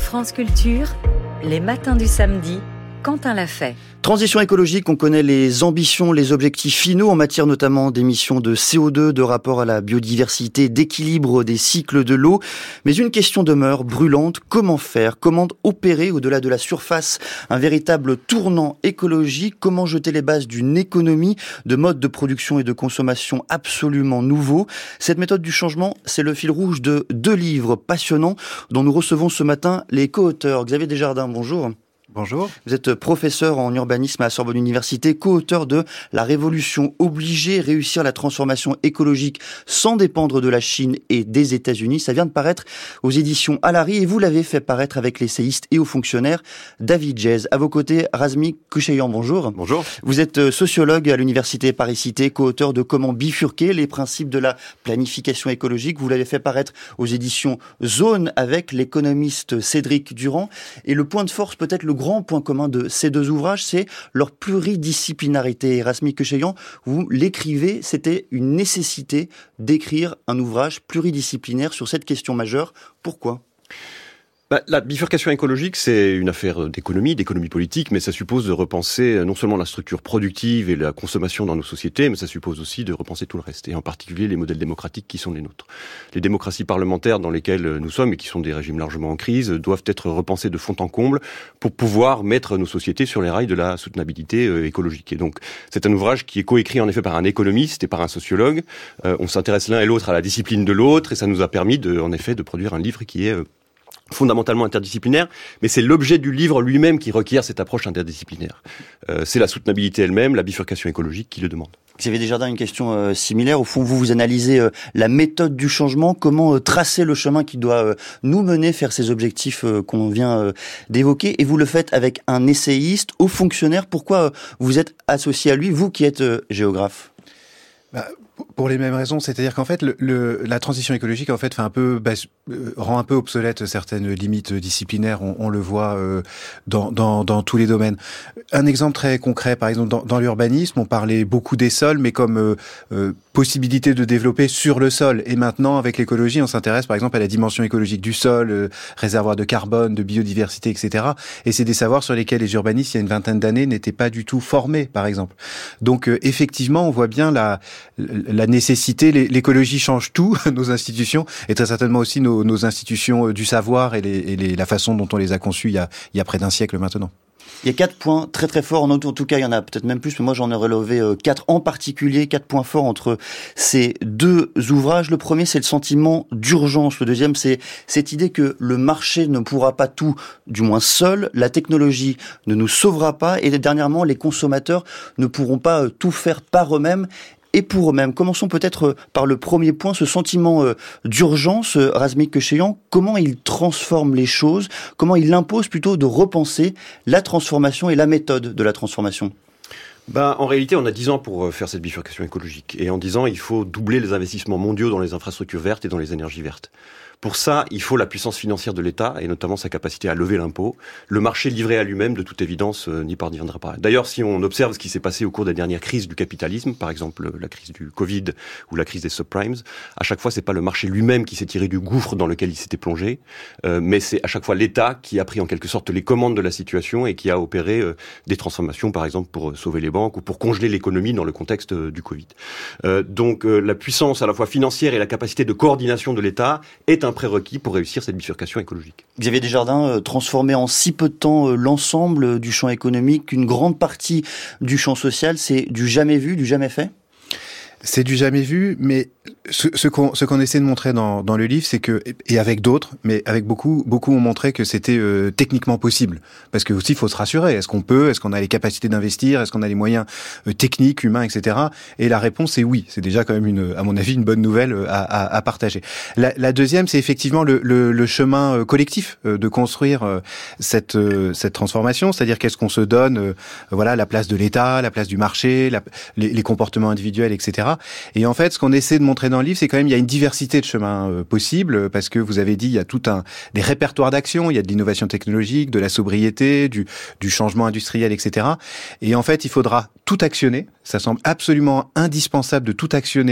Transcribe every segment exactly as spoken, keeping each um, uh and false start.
France Culture, les matins du samedi, Quentin l'a fait. Transition écologique, on connaît les ambitions, les objectifs finaux en matière notamment d'émissions de C O deux, de rapport à la biodiversité, d'équilibre des cycles de l'eau. Mais une question demeure brûlante, comment faire? Comment opérer au-delà de la surface un véritable tournant écologique? Comment jeter les bases d'une économie, de mode de production et de consommation absolument nouveau? Cette méthode du changement, c'est le fil rouge de deux livres passionnants dont nous recevons ce matin les co-auteurs. Xavier Desjardins, bonjour. Bonjour. Vous êtes professeur en urbanisme à Sorbonne Université, co-auteur de La Révolution obligée, réussir la transformation écologique sans dépendre de la Chine et des États-Unis. Ça vient de paraître aux éditions Alary et vous l'avez fait paraître avec l'essayiste et haut fonctionnaire David Jez. À vos côtés, Razmik Koucheyan, bonjour. Bonjour. Vous êtes sociologue à l'Université Paris-Cité, co-auteur de Comment bifurquer les principes de la planification écologique. Vous l'avez fait paraître aux éditions Zone avec l'économiste Cédric Durand. Et le point de force, peut-être le grand point commun de ces deux ouvrages, c'est leur pluridisciplinarité. Razmik Koucheyan, vous l'écrivez, c'était une nécessité d'écrire un ouvrage pluridisciplinaire sur cette question majeure. Pourquoi ? Bah, la bifurcation écologique, c'est une affaire d'économie, d'économie politique, mais ça suppose de repenser non seulement la structure productive et la consommation dans nos sociétés, mais ça suppose aussi de repenser tout le reste, et en particulier les modèles démocratiques qui sont les nôtres. Les démocraties parlementaires dans lesquelles nous sommes, et qui sont des régimes largement en crise, doivent être repensées de fond en comble pour pouvoir mettre nos sociétés sur les rails de la soutenabilité écologique. Et donc, c'est un ouvrage qui est coécrit en effet par un économiste et par un sociologue. Euh, on s'intéresse l'un et l'autre à la discipline de l'autre, et ça nous a permis de, en effet, de produire un livre qui est euh, fondamentalement interdisciplinaire, mais c'est l'objet du livre lui-même qui requiert cette approche interdisciplinaire. Euh, c'est la soutenabilité elle-même, la bifurcation écologique qui le demande. Xavier Desjardins, une question euh, similaire. Au fond, vous, vous analysez euh, la méthode du changement, comment euh, tracer le chemin qui doit euh, nous mener vers ces objectifs euh, qu'on vient euh, d'évoquer, et vous le faites avec un essayiste, haut fonctionnaire. Pourquoi euh, vous êtes associé à lui, vous qui êtes euh, géographe ? Bah, pour les mêmes raisons, c'est-à-dire qu'en fait, le, le, la transition écologique en fait fait un peu bah, euh, rend un peu obsolète certaines limites disciplinaires. On, on le voit euh, dans, dans, dans tous les domaines. Un exemple très concret, par exemple, dans, dans l'urbanisme, on parlait beaucoup des sols, mais comme euh, euh, possibilité de développer sur le sol. Et maintenant, avec l'écologie, on s'intéresse par exemple à la dimension écologique du sol, euh, réservoir de carbone, de biodiversité, et cetera. Et c'est des savoirs sur lesquels les urbanistes, il y a une vingtaine d'années, n'étaient pas du tout formés, par exemple. Donc, euh, effectivement, on voit bien la la nécessité, l'écologie change tout, nos institutions, et très certainement aussi nos, nos institutions du savoir et, les, et les, la façon dont on les a conçues il y a, il y a près d'un siècle maintenant. Il y a quatre points très très forts, en tout cas il y en a peut-être même plus, mais moi j'en ai relevé quatre en particulier, quatre points forts entre ces deux ouvrages. Le premier, c'est le sentiment d'urgence. Le deuxième, c'est cette idée que le marché ne pourra pas tout, du moins seul, la technologie ne nous sauvera pas, et dernièrement, les consommateurs ne pourront pas tout faire par eux-mêmes et pour eux-mêmes. Commençons peut-être par le premier point, ce sentiment d'urgence. Razmik Koucheyan, comment il transforme les choses, comment il impose plutôt de repenser la transformation et la méthode de la transformation? Ben, en réalité, on a dix ans pour faire cette bifurcation écologique. Et en dix ans, il faut doubler les investissements mondiaux dans les infrastructures vertes et dans les énergies vertes. Pour ça, il faut la puissance financière de l'État, et notamment sa capacité à lever l'impôt. Le marché livré à lui-même, de toute évidence, euh, n'y parviendra pas. D'ailleurs, si on observe ce qui s'est passé au cours des dernières crises du capitalisme, par exemple la crise du Covid ou la crise des subprimes, à chaque fois, c'est pas le marché lui-même qui s'est tiré du gouffre dans lequel il s'était plongé, euh, mais c'est à chaque fois l'État qui a pris en quelque sorte les commandes de la situation et qui a opéré euh, des transformations, par exemple pour sauver les banques ou pour congeler l'économie dans le contexte euh, du Covid. Euh, donc, euh, la puissance à la fois financière et la capacité de coordination de l'État est un un prérequis pour réussir cette bifurcation écologique. Xavier Desjardins, euh, transformer en si peu de temps euh, l'ensemble du champ économique, une grande partie du champ social, c'est du jamais vu, du jamais fait ? C'est du jamais vu, mais ce, ce qu'on ce qu'on essaie de montrer dans dans le livre, c'est que, et avec d'autres, mais avec beaucoup beaucoup ont montré que c'était euh, techniquement possible, parce que aussi il faut se rassurer. Est-ce qu'on peut, est-ce qu'on a les capacités d'investir, est-ce qu'on a les moyens euh, techniques, humains, et cetera. Et la réponse est oui. C'est déjà quand même une, à mon avis, une bonne nouvelle à à, à partager. La, la deuxième, c'est effectivement le le, le chemin collectif euh, de construire euh, cette euh, cette transformation, c'est-à-dire qu'est-ce qu'on se donne, euh, voilà, la place de l'État, la place du marché, la, les, les comportements individuels, et cetera. Et en fait, ce qu'on essaie de montrer dans le livre, c'est quand même il y a une diversité de chemins euh, possibles, parce que vous avez dit, il y a tout un des répertoires d'actions, il y a de l'innovation technologique, de la sobriété, du du changement industriel, et cetera. Et en fait, il faudra tout actionner. Ça semble absolument indispensable de tout actionner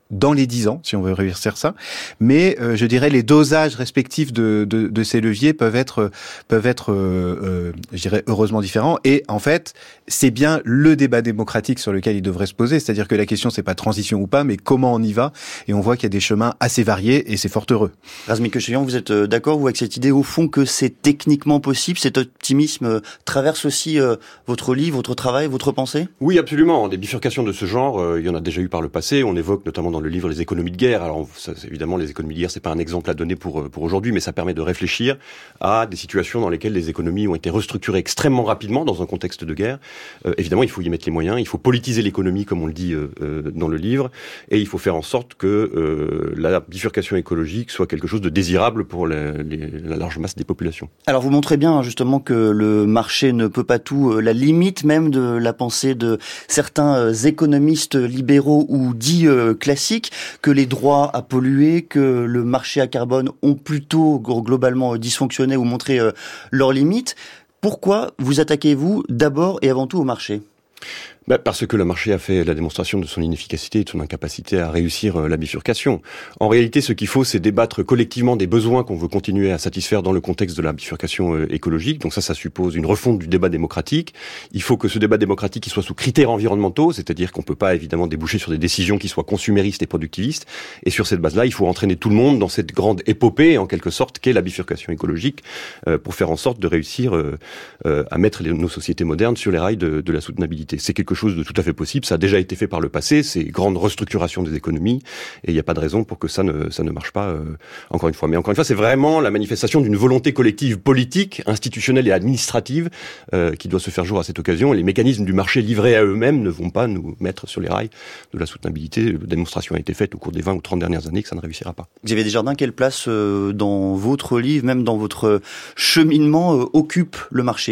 dans les dix ans, si on veut réussir ça. Mais euh, je dirais les dosages respectifs de, de, de ces leviers peuvent être, peuvent être, euh, euh, je dirais, heureusement différents. Et en fait, c'est bien le débat démocratique sur lequel il devrait se poser. C'est-à-dire que la question, c'est pas transition ou pas, mais comment on y va. Et on voit qu'il y a des chemins assez variés et c'est fort heureux. Razmik Kecheyan, vous êtes d'accord, vous, avec cette idée, au fond, que c'est techniquement possible? Cet optimisme traverse aussi euh, votre livre, votre travail, votre pensée? Oui, absolument. Des bifurcations de ce genre, euh, il y en a déjà eu par le passé. On évoque notamment dans le livre les économies de guerre. Alors, ça, évidemment, les économies de guerre, c'est pas un exemple à donner pour pour aujourd'hui, mais ça permet de réfléchir à des situations dans lesquelles les économies ont été restructurées extrêmement rapidement dans un contexte de guerre. Euh, évidemment, il faut y mettre les moyens. Il faut politiser l'économie, comme on le dit euh, euh, dans le livre, et il faut faire en sorte que euh, la bifurcation écologique soit quelque chose de désirable pour la, les, la large masse des populations. Alors, vous montrez bien justement que le marché ne peut pas tout. La limite même de la pensée de certains économistes libéraux ou dits euh, classiques, que les droits à polluer, que le marché à carbone ont plutôt globalement dysfonctionné ou montré euh, leurs limites. Pourquoi vous attaquez-vous d'abord et avant tout au marché ? Bah parce que le marché a fait la démonstration de son inefficacité et de son incapacité à réussir euh, la bifurcation. En réalité, ce qu'il faut, c'est débattre collectivement des besoins qu'on veut continuer à satisfaire dans le contexte de la bifurcation euh, écologique. Donc ça, ça suppose une refonte du débat démocratique. Il faut que ce débat démocratique il soit sous critères environnementaux, c'est-à-dire qu'on peut pas évidemment déboucher sur des décisions qui soient consuméristes et productivistes. Et sur cette base-là, il faut entraîner tout le monde dans cette grande épopée, en quelque sorte, qu'est la bifurcation écologique, euh, pour faire en sorte de réussir euh, euh, à mettre les, nos sociétés modernes sur les rails de, de la soutenabilité. C'est quelque chose de tout à fait possible, ça a déjà été fait par le passé, c'est grande restructuration des économies, et il n'y a pas de raison pour que ça ne, ça ne marche pas, euh, encore une fois. Mais encore une fois, c'est vraiment la manifestation d'une volonté collective politique, institutionnelle et administrative euh, qui doit se faire jour à cette occasion, et les mécanismes du marché livrés à eux-mêmes ne vont pas nous mettre sur les rails de la soutenabilité. La démonstration a été faite au cours des vingt ou trente dernières années que ça ne réussira pas. Xavier Desjardins, quelle place euh, dans votre livre, même dans votre cheminement, euh, occupe le marché ?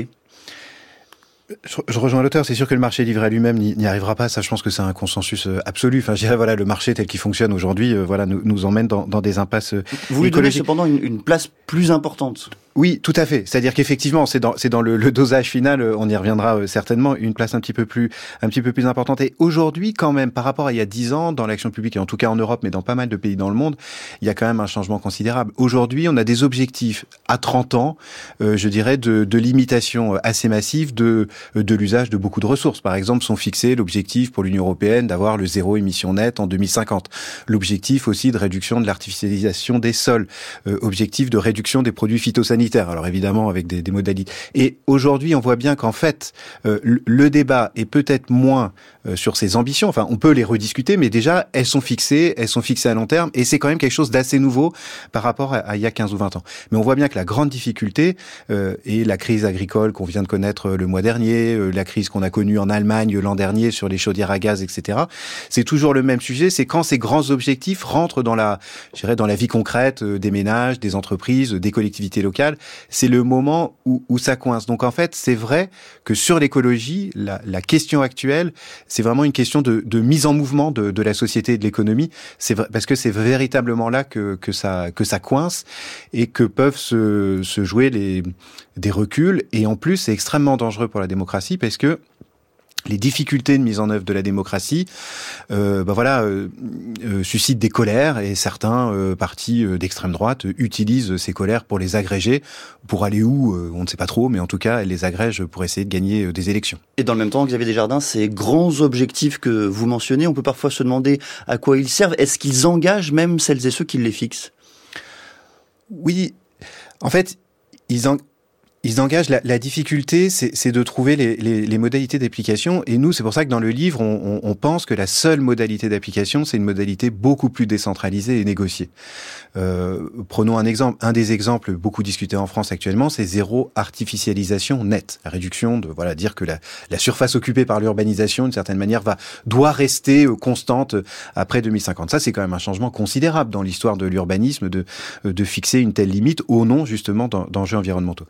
Je rejoins l'auteur, c'est sûr que le marché livré à lui-même n'y arrivera pas, ça je pense que c'est un consensus absolu. Enfin, je dirais, voilà, le marché tel qu'il fonctionne aujourd'hui, euh, voilà, nous, nous emmène dans, dans des impasses écologiques. Vous lui donnez cependant une, une place plus importante. Oui, tout à fait. C'est-à-dire qu'effectivement, c'est dans, c'est dans le, le dosage final, on y reviendra certainement, une place un petit peu plus, un petit peu plus importante. Et aujourd'hui, quand même, par rapport à il y a dix ans, dans l'action publique, et en tout cas en Europe, mais dans pas mal de pays dans le monde, il y a quand même un changement considérable. Aujourd'hui, on a des objectifs à trente ans, euh, je dirais, de, de limitation assez massive de, de l'usage de beaucoup de ressources. Par exemple, sont fixés l'objectif pour l'Union européenne d'avoir le zéro émission nette en deux mille cinquante. L'objectif aussi de réduction de l'artificialisation des sols. Euh, objectif de réduction des produits phytosanitaires. Alors évidemment avec des, des modalités. Et aujourd'hui, on voit bien qu'en fait, euh, le, le débat est peut-être moins euh, sur ses ambitions. Enfin, on peut les rediscuter, mais déjà, elles sont fixées, elles sont fixées à long terme, et c'est quand même quelque chose d'assez nouveau par rapport à, à il y a quinze ou vingt ans. Mais on voit bien que la grande difficulté euh, est la crise agricole qu'on vient de connaître le mois dernier, euh, la crise qu'on a connue en Allemagne l'an dernier sur les chaudières à gaz, et cetera. C'est toujours le même sujet. C'est quand ces grands objectifs rentrent dans la, je dirais, dans la vie concrète euh, des ménages, des entreprises, des collectivités locales. C'est le moment où, où ça coince. Donc en fait, c'est vrai que sur l'écologie, la, la question actuelle, c'est vraiment une question de, de mise en mouvement de, de la société et de l'économie. C'est vrai, parce que c'est véritablement là que, que ça que ça coince et que peuvent se, se jouer les des reculs. Et en plus, c'est extrêmement dangereux pour la démocratie parce que les difficultés de mise en œuvre de la démocratie, euh, ben voilà, euh, euh, suscitent des colères et certains euh, partis euh, d'extrême droite utilisent ces colères pour les agréger, pour aller où, euh, on ne sait pas trop, mais en tout cas, elles les agrègent pour essayer de gagner euh, des élections. Et dans le même temps, Xavier Desjardins, ces grands objectifs que vous mentionnez, on peut parfois se demander à quoi ils servent. Est-ce qu'ils engagent même celles et ceux qui les fixent ? Oui, en fait, ils engagent. Ils engagent la, la difficulté, c'est, c'est de trouver les, les, les modalités d'application. Et nous, c'est pour ça que dans le livre, on, on, on pense que la seule modalité d'application, c'est une modalité beaucoup plus décentralisée et négociée. Euh, prenons un exemple. Un des exemples beaucoup discutés en France actuellement, c'est zéro artificialisation nette. La réduction de, voilà, dire que la, la surface occupée par l'urbanisation, d'une certaine manière, va doit rester constante après deux mille cinquante. Ça, c'est quand même un changement considérable dans l'histoire de l'urbanisme de, de fixer une telle limite au nom justement d'enjeux environnementaux.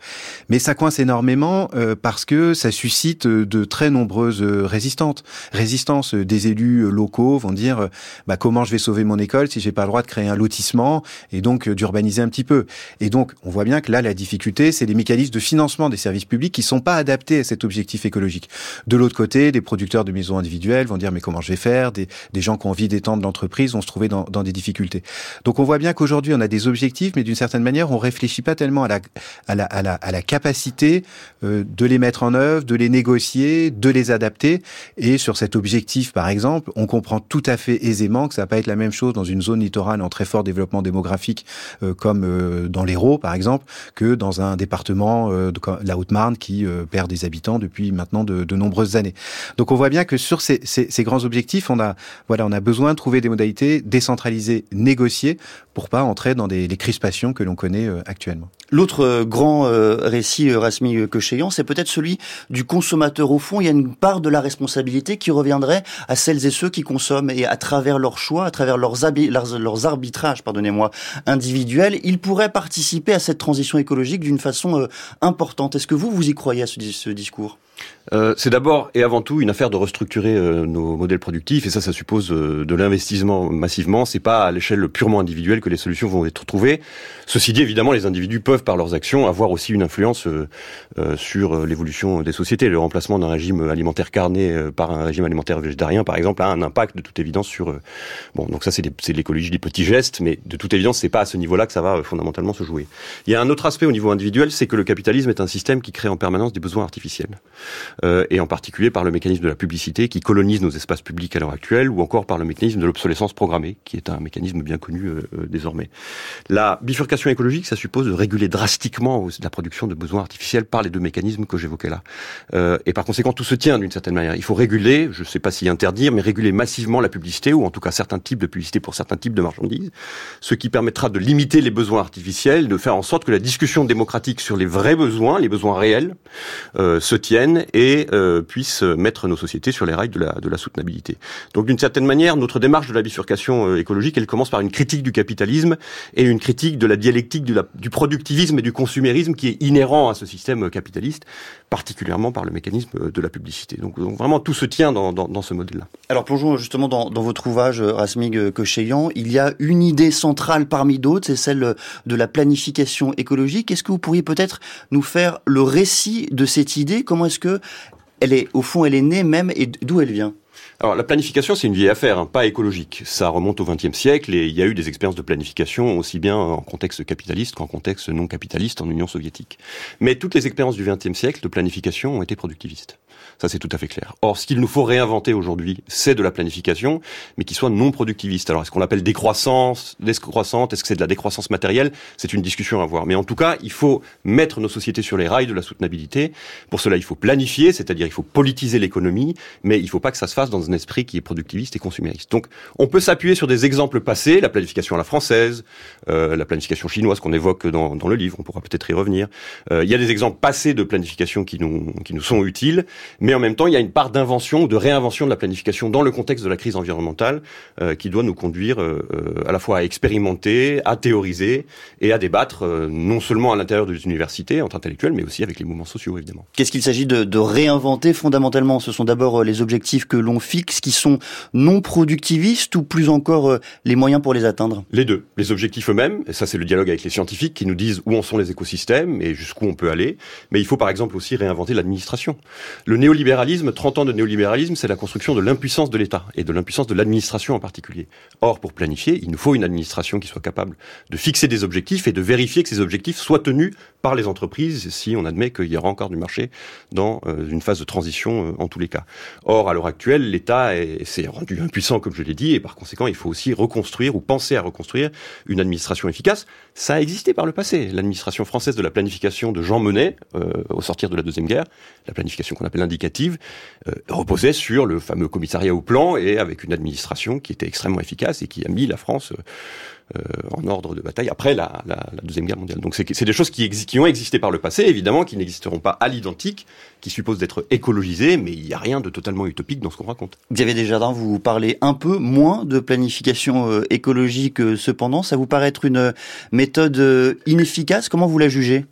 Mais ça coince énormément euh, parce que ça suscite de très nombreuses résistantes. Résistances des élus locaux vont dire euh, bah, comment je vais sauver mon école si j'ai pas le droit de créer un lotissement et donc euh, d'urbaniser un petit peu. Et donc on voit bien que là la difficulté, c'est les mécanismes de financement des services publics qui sont pas adaptés à cet objectif écologique. De l'autre côté, des producteurs de maisons individuelles vont dire mais comment je vais faire, des, des gens qui ont envie d'étendre l'entreprise vont se trouver dans, dans des difficultés. Donc on voit bien qu'aujourd'hui on a des objectifs, mais d'une certaine manière on réfléchit pas tellement à la à la à la, à la capacité euh, de les mettre en œuvre, de les négocier, de les adapter. Et sur cet objectif par exemple, on comprend tout à fait aisément que ça va pas être la même chose dans une zone littorale en très fort développement démographique euh, comme euh, dans l'Hérault par exemple, que dans un département euh, de la Haute-Marne qui euh, perd des habitants depuis maintenant de, de nombreuses années. Donc on voit bien que sur ces, ces, ces grands objectifs, on a voilà, on a besoin de trouver des modalités décentralisées, négociées, pour pas entrer dans des, des crispations que l'on connaît euh, actuellement. L'autre euh, grand euh, récit, euh, Razmig Kocheyan, c'est peut-être celui du consommateur. Au fond, il y a une part de la responsabilité qui reviendrait à celles et ceux qui consomment, et à travers leurs choix, à travers leurs, habi- leurs, leurs arbitrages, pardonnez-moi, individuels, ils pourraient participer à cette transition écologique d'une façon euh, importante. Est-ce que vous, vous y croyez à ce, ce discours ? Euh, c'est d'abord et avant tout une affaire de restructurer euh, nos modèles productifs, et ça, ça suppose euh, de l'investissement massivement. C'est pas à l'échelle purement individuelle que les solutions vont être trouvées. Ceci dit, évidemment, les individus peuvent, par leurs actions, avoir aussi une influence euh, euh, sur euh, l'évolution des sociétés. Le remplacement d'un régime alimentaire carné euh, par un régime alimentaire végétarien, par exemple, a un impact de toute évidence sur. Euh, bon, donc ça, c'est, des, c'est de l'écologie des petits gestes, mais de toute évidence, c'est pas à ce niveau-là que ça va euh, fondamentalement se jouer. Il y a un autre aspect au niveau individuel, c'est que le capitalisme est un système qui crée en permanence des besoins artificiels. Euh, et en particulier par le mécanisme de la publicité qui colonise nos espaces publics à l'heure actuelle, ou encore par le mécanisme de l'obsolescence programmée, qui est un mécanisme bien connu euh, euh, désormais. La bifurcation écologique, ça suppose de réguler drastiquement la production de besoins artificiels par les deux mécanismes que j'évoquais là. Euh, et par conséquent, tout se tient d'une certaine manière. Il faut réguler, je ne sais pas si interdire, mais réguler massivement la publicité, ou en tout cas certains types de publicité pour certains types de marchandises, ce qui permettra de limiter les besoins artificiels, de faire en sorte que la discussion démocratique sur les vrais besoins, les besoins réels, euh, se tienne et euh, puisse mettre nos sociétés sur les rails de la, de la soutenabilité. Donc d'une certaine manière, notre démarche de la bifurcation euh, écologique, elle commence par une critique du capitalisme et une critique de la dialectique du, la, du productivisme et du consumérisme qui est inhérent à ce système capitaliste, particulièrement par le mécanisme de la publicité. Donc, donc vraiment, tout se tient dans, dans, dans ce modèle-là. Alors plongeons justement dans, dans votre ouvrage, Razmig Kocheyan. Il y a une idée centrale parmi d'autres, c'est celle de la planification écologique. Est-ce que vous pourriez peut-être nous faire le récit de cette idée ? Comment est-ce que elle est, au fond, elle est née même, et d'où elle vient ? Alors la planification, c'est une vieille affaire, hein, pas écologique. Ça remonte au vingtième siècle, et il y a eu des expériences de planification aussi bien en contexte capitaliste qu'en contexte non capitaliste en Union soviétique. Mais toutes les expériences du vingtième siècle de planification ont été productivistes. Ça, c'est tout à fait clair. Or, ce qu'il nous faut réinventer aujourd'hui, c'est de la planification, mais qui soit non productiviste. Alors, est-ce qu'on l'appelle décroissance, décroissante, est-ce que c'est de la décroissance matérielle ? C'est une discussion à avoir. Mais en tout cas, il faut mettre nos sociétés sur les rails de la soutenabilité. Pour cela, il faut planifier, c'est-à-dire il faut politiser l'économie, mais il ne faut pas que ça se fasse dans un esprit qui est productiviste et consumériste. Donc, on peut s'appuyer sur des exemples passés, la planification à la française, euh, la planification chinoise qu'on évoque dans, dans le livre, on pourra peut-être y revenir. Euh, il y a des exemples passés de planification qui nous, qui nous sont utiles, mais en même temps, il y a une part d'invention ou de réinvention de la planification dans le contexte de la crise environnementale euh, qui doit nous conduire euh, à la fois à expérimenter, à théoriser et à débattre, euh, non seulement à l'intérieur des universités, entre intellectuels, mais aussi avec les mouvements sociaux, évidemment. Qu'est-ce qu'il s'agit de, de réinventer fondamentalement ? Ce sont d'abord les objectifs que l'on fixe qui sont non productivistes, ou plus encore euh, les moyens pour les atteindre ? Les deux. Les objectifs eux-mêmes, et ça c'est le dialogue avec les scientifiques qui nous disent où en sont les écosystèmes et jusqu'où on peut aller, mais il faut par exemple aussi réinventer l'administration. Le néolibéralisme, trente ans de néolibéralisme, c'est la construction de l'impuissance de l'État et de l'impuissance de l'administration en particulier. Or, pour planifier, il nous faut une administration qui soit capable de fixer des objectifs et de vérifier que ces objectifs soient tenus par les entreprises si on admet qu'il y aura encore du marché dans euh, une phase de transition euh, en tous les cas. Or, à l'heure actuelle, l'État est, s'est rendu impuissant, comme je l'ai dit, et par conséquent, il faut aussi reconstruire ou penser à reconstruire une administration efficace. Ça a existé par le passé. L'administration française de la planification de Jean Monnet, euh, au sortir de la Deuxième Guerre, la planification qu'on appelle indicative, euh, reposait sur le fameux commissariat au plan et avec une administration qui était extrêmement efficace et qui a mis la France euh, Euh, en ordre de bataille après la, la, la Deuxième Guerre mondiale. Donc c'est, c'est des choses qui, ex, qui ont existé par le passé, évidemment, qui n'existeront pas à l'identique, qui supposent d'être écologisées, mais il n'y a rien de totalement utopique dans ce qu'on raconte. Xavier Desjardins, vous parlez un peu moins de planification euh, écologique, euh, cependant. Ça vous paraît être une méthode euh, inefficace ? Comment vous la jugez ?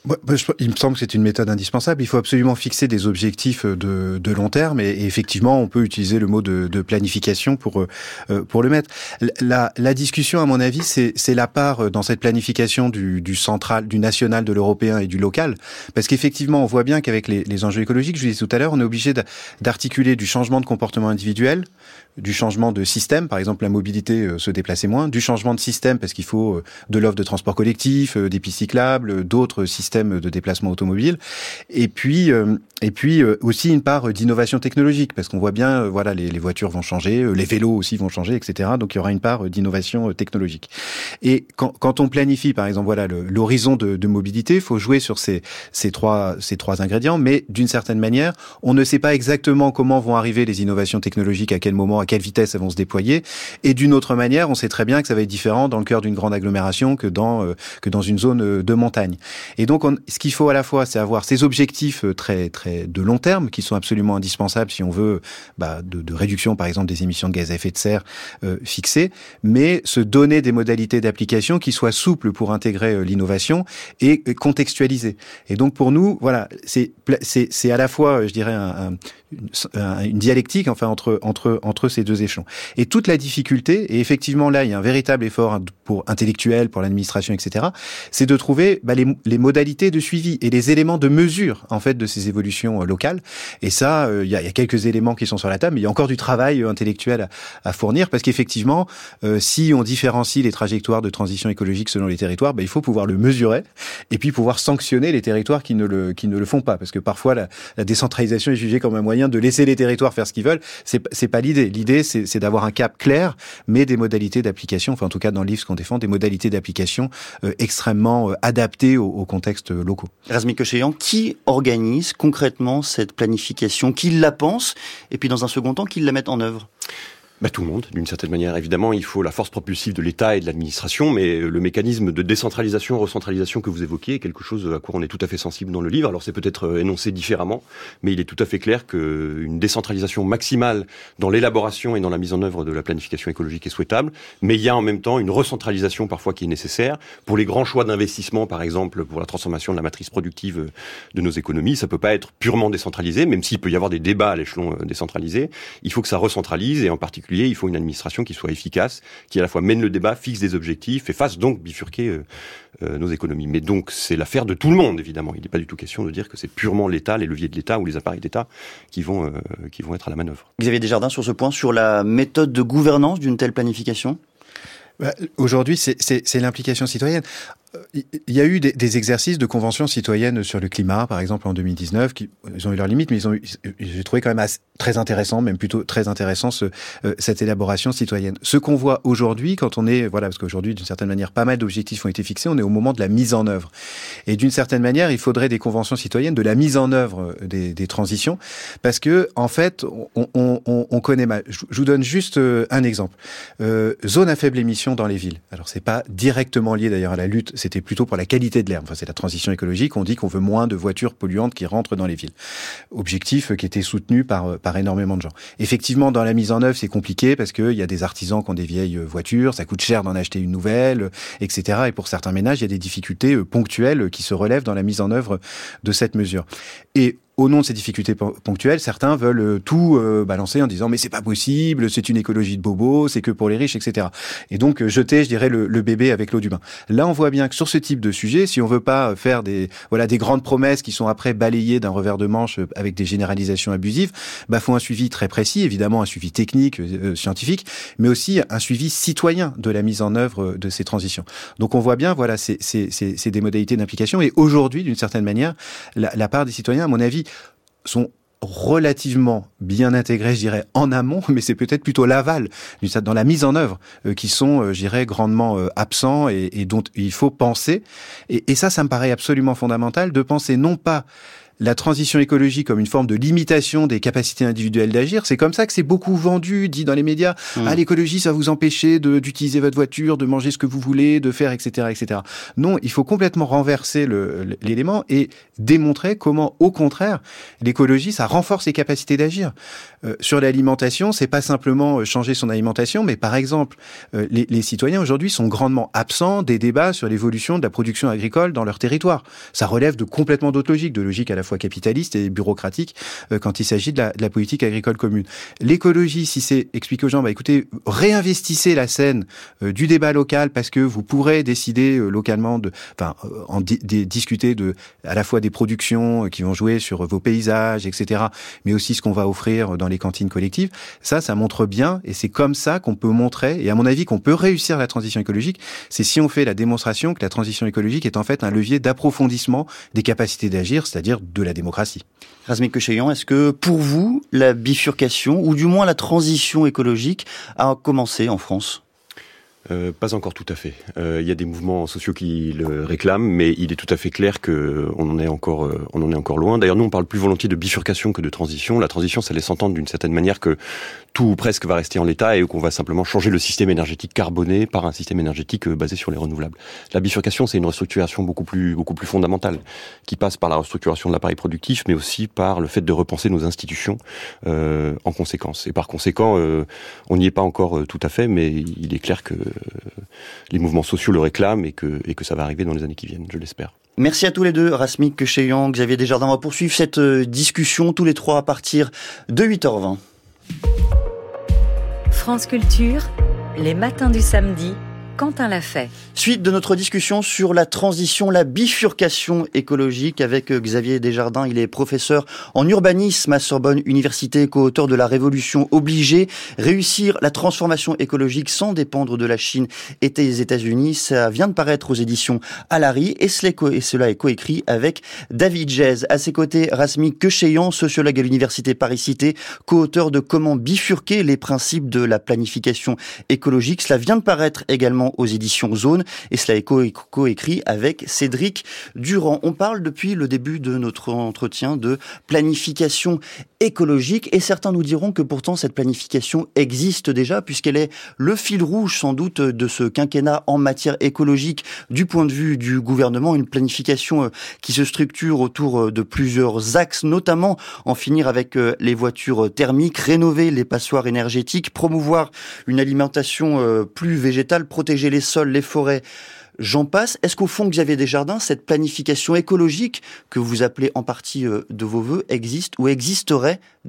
Moi, je, il me semble que c'est une méthode indispensable. Il faut absolument fixer des objectifs de, de long terme et, et effectivement, on peut utiliser le mot de, de planification pour euh, pour le mettre. La, la discussion, à mon avis, c'est, c'est la part dans cette planification du, du central, du national, de l'européen et du local, parce qu'effectivement, on voit bien qu'avec les, les enjeux écologiques, je vous disais tout à l'heure, on est obligé d'articuler du changement de comportement individuel, du changement de système, par exemple la mobilité, euh, se déplacer moins, du changement de système parce qu'il faut euh, de l'offre de transport collectif, euh, des pistes cyclables, euh, d'autres systèmes de déplacement automobile, et puis euh, et puis euh, aussi une part d'innovation technologique, parce qu'on voit bien, euh, voilà, les, les voitures vont changer, euh, les vélos aussi vont changer, et cetera. Donc il y aura une part d'innovation euh, technologique. Et quand, quand on planifie, par exemple, voilà, le, l'horizon de, de mobilité, il faut jouer sur ces ces trois ces trois ingrédients, mais d'une certaine manière, on ne sait pas exactement comment vont arriver les innovations technologiques, à quel moment, à quelle vitesse elles vont se déployer, et d'une autre manière, on sait très bien que ça va être différent dans le cœur d'une grande agglomération que dans euh, que dans une zone de montagne. Et donc on, ce qu'il faut à la fois, c'est avoir ces objectifs très très de long terme qui sont absolument indispensables si on veut bah, de, de réduction, par exemple, des émissions de gaz à effet de serre euh, fixées, mais se donner des modalités d'application qui soient souples pour intégrer euh, l'innovation et euh, contextualiser. Et donc pour nous, voilà, c'est c'est c'est à la fois, je dirais, un, un Une, une dialectique, enfin, entre entre entre ces deux échelons. Et toute la difficulté, et effectivement là, il y a un véritable effort pour intellectuel, pour l'administration, et cetera. C'est de trouver bah, les, les modalités de suivi et les éléments de mesure en fait de ces évolutions euh, locales. Et ça, euh, il y a, il y a quelques éléments qui sont sur la table, mais il y a encore du travail euh, intellectuel à, à fournir, parce qu'effectivement, euh, si on différencie les trajectoires de transition écologique selon les territoires, bah, il faut pouvoir le mesurer et puis pouvoir sanctionner les territoires qui ne le qui ne le font pas, parce que parfois la, la décentralisation est jugée comme un moyen de laisser les territoires faire ce qu'ils veulent. C'est, c'est pas l'idée. L'idée, c'est, c'est d'avoir un cap clair, mais des modalités d'application, enfin en tout cas dans le livre ce qu'on défend, des modalités d'application euh, extrêmement euh, adaptées aux, aux contextes locaux. Razmik Kocheyan, qui organise concrètement cette planification, qui la pense, et puis dans un second temps, qui la met en œuvre ? Bah, tout le monde, d'une certaine manière. Évidemment, il faut la force propulsive de l'État et de l'administration, mais le mécanisme de décentralisation, recentralisation que vous évoquiez est quelque chose à quoi on est tout à fait sensible dans le livre. Alors c'est peut-être énoncé différemment, mais il est tout à fait clair qu'une décentralisation maximale dans l'élaboration et dans la mise en œuvre de la planification écologique est souhaitable, mais il y a en même temps une recentralisation parfois qui est nécessaire. Pour les grands choix d'investissement, par exemple, pour la transformation de la matrice productive de nos économies, ça peut pas être purement décentralisé, même s'il peut y avoir des débats à l'échelon décentralisé. Il faut que ça recentralise, et en particulier il faut une administration qui soit efficace, qui à la fois mène le débat, fixe des objectifs et fasse donc bifurquer euh, euh, nos économies. Mais donc c'est l'affaire de tout le monde, évidemment. Il n'est pas du tout question de dire que c'est purement l'État, les leviers de l'État ou les appareils d'État qui vont, euh, qui vont être à la manœuvre. Xavier Desjardins, sur ce point, sur la méthode de gouvernance d'une telle planification ? Bah, aujourd'hui, c'est, c'est, c'est l'implication citoyenne. Il y a eu des, des exercices de conventions citoyennes sur le climat, par exemple en deux mille dix-neuf, qui ils ont eu leurs limites, mais ils ont eu, j'ai trouvé quand même assez, très intéressant, même plutôt très intéressant, ce, euh, cette élaboration citoyenne. Ce qu'on voit aujourd'hui, quand on est, voilà, parce qu'aujourd'hui, d'une certaine manière, pas mal d'objectifs ont été fixés, on est au moment de la mise en œuvre. Et d'une certaine manière, il faudrait des conventions citoyennes de la mise en œuvre des, des transitions, parce que en fait, on, on, on, on connaît mal. Je, je vous donne juste un exemple. Euh, zone à faible émission dans les villes. Alors c'est pas directement lié d'ailleurs à la lutte. C'était plutôt pour la qualité de l'air. Enfin, c'est la transition écologique. On dit qu'on veut moins de voitures polluantes qui rentrent dans les villes. Objectif qui était soutenu par par énormément de gens. Effectivement, dans la mise en œuvre, c'est compliqué parce que il y a des artisans qui ont des vieilles voitures, ça coûte cher d'en acheter une nouvelle, et cetera. Et pour certains ménages, il y a des difficultés ponctuelles qui se relèvent dans la mise en œuvre de cette mesure. Et au nom de ces difficultés ponctuelles, certains veulent tout euh, balancer en disant mais c'est pas possible, c'est une écologie de bobos, c'est que pour les riches, et cetera. Et donc jeter, je dirais, le, le bébé avec l'eau du bain. Là, on voit bien que sur ce type de sujet, si on veut pas faire des voilà des grandes promesses qui sont après balayées d'un revers de manche avec des généralisations abusives, bah faut un suivi très précis, évidemment un suivi technique, euh, scientifique, mais aussi un suivi citoyen de la mise en œuvre de ces transitions. Donc on voit bien, voilà, c'est c'est c'est, c'est des modalités d'implication. Et aujourd'hui, d'une certaine manière, la, la part des citoyens, à mon avis, sont relativement bien intégrés, je dirais, en amont, mais c'est peut-être plutôt l'aval, dans la mise en œuvre, euh, qui sont, euh, je dirais, grandement euh, absents et, et dont il faut penser. Et, et ça, ça me paraît absolument fondamental, de penser non pas la transition écologique comme une forme de limitation des capacités individuelles d'agir. C'est comme ça que c'est beaucoup vendu, dit dans les médias. Mmh. Ah, l'écologie, ça va vous empêcher de, d'utiliser votre voiture, de manger ce que vous voulez, de faire, et cetera, et cetera. Non, il faut complètement renverser le, l'élément et démontrer comment, au contraire, l'écologie, ça renforce les capacités d'agir. Euh, sur l'alimentation, c'est pas simplement changer son alimentation, mais par exemple, euh, les, les citoyens aujourd'hui sont grandement absents des débats sur l'évolution de la production agricole dans leur territoire. Ça relève de complètement d'autres logiques, de logiques à la fois capitalistes et bureaucratiques euh, quand il s'agit de la, de la politique agricole commune. L'écologie, si c'est expliquer aux gens, bah écoutez, réinvestissez la scène euh, du débat local parce que vous pourrez décider euh, localement de, enfin, euh, en di- di- discuter de à la fois des productions euh, qui vont jouer sur vos paysages, et cetera, mais aussi ce qu'on va offrir dans les cantines collectives. Ça, ça montre bien, et c'est comme ça qu'on peut montrer, et à mon avis qu'on peut réussir la transition écologique, c'est si on fait la démonstration que la transition écologique est en fait un levier d'approfondissement des capacités d'agir, c'est-à-dire de la démocratie. Razmik Kecheyan, est-ce que pour vous, la bifurcation, ou du moins la transition écologique, a commencé en France ? Euh, pas encore tout à fait. Euh, il y a des mouvements sociaux qui le réclament, mais il est tout à fait clair que on en est encore, euh, on en est encore loin. D'ailleurs, nous, on parle plus volontiers de bifurcation que de transition. La transition, ça laisse entendre d'une certaine manière que tout ou presque va rester en l'état et qu'on va simplement changer le système énergétique carboné par un système énergétique euh, basé sur les renouvelables. La bifurcation, c'est une restructuration beaucoup plus, beaucoup plus fondamentale, qui passe par la restructuration de l'appareil productif, mais aussi par le fait de repenser nos institutions euh, en conséquence. Et par conséquent, euh, on n'y est pas encore euh, tout à fait, mais il est clair que les mouvements sociaux le réclament et que, et que ça va arriver dans les années qui viennent, je l'espère. Merci à tous les deux, Razmik Kecheyan, Xavier Desjardins. On va poursuivre cette discussion tous les trois à partir de huit heures vingt. France Culture, les matins du samedi, Quentin Lafay. Suite de notre discussion sur la transition, la bifurcation écologique avec Xavier Desjardins. Il est professeur en urbanisme à Sorbonne Université, co-auteur de La Révolution obligée. Réussir la transformation écologique sans dépendre de la Chine et des États-Unis. Ça vient de paraître aux éditions Alary et cela est coécrit avec David Geiz. À ses côtés, Razmik Kecheyan, sociologue à l'Université Paris-Cité, co-auteur de Comment bifurquer les principes de la planification écologique. Cela vient de paraître également aux éditions Zone et cela est coécrit avec Cédric Durand. On parle depuis le début de notre entretien de planification écologique et certains nous diront que pourtant cette planification existe déjà puisqu'elle est le fil rouge sans doute de ce quinquennat en matière écologique du point de vue du gouvernement, une planification qui se structure autour de plusieurs axes, notamment en finir avec les voitures thermiques, rénover les passoires énergétiques, promouvoir une alimentation plus végétale, protéger les sols, les forêts, j'en passe. Est-ce qu'au fond, Xavier Desjardins, cette planification écologique que vous appelez en partie de vos voeux existe ou existerait déjà ?